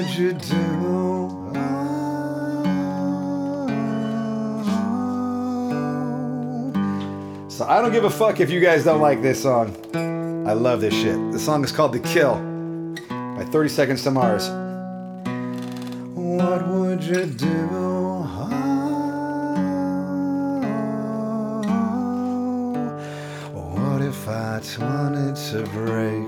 would you do? So I don't give a fuck if you guys don't like this song. I love this shit. The song is called The Kill by 30 Seconds to Mars. What would you do? What if I wanted to break